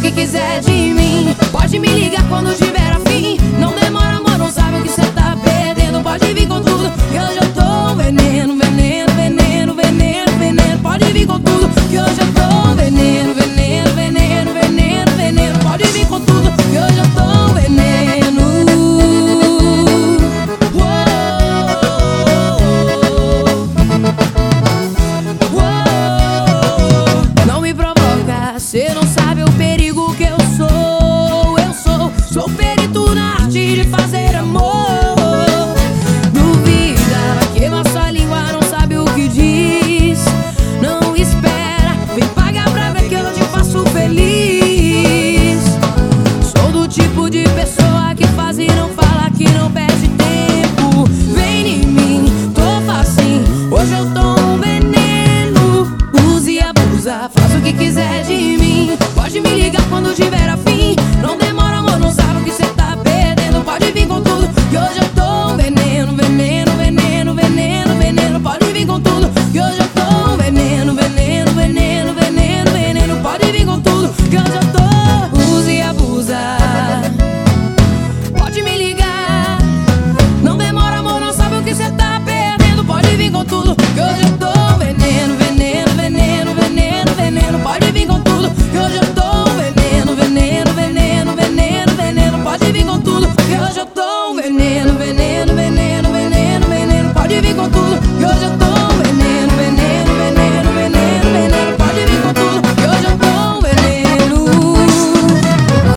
que quiser de mim. Pode me ligar quando tiver afim. Não demora, amor, não sabe o que cê tá perdendo. Pode vir com tudo, que hoje eu tô veneno, veneno, veneno, veneno, veneno. Pode vir com tudo, que hoje eu tô veneno, veneno, veneno, veneno, veneno. Pode vir com tudo, que hoje eu tô veneno. Não me provoca, cê não sabe o perigo que eu sou. Sou perito na arte de fazer amor. Duvida, vai queimar sua língua, não sabe o que diz. Não espera, vem pagar pra ver que eu te faço feliz. Sou do tipo de pessoa que faz e não fala, que não perde tempo. Vem em mim, tô facinho, hoje eu tô um veneno. Use e abusa, faz o que quiser de mim. Pode me ligar quando tiver afim.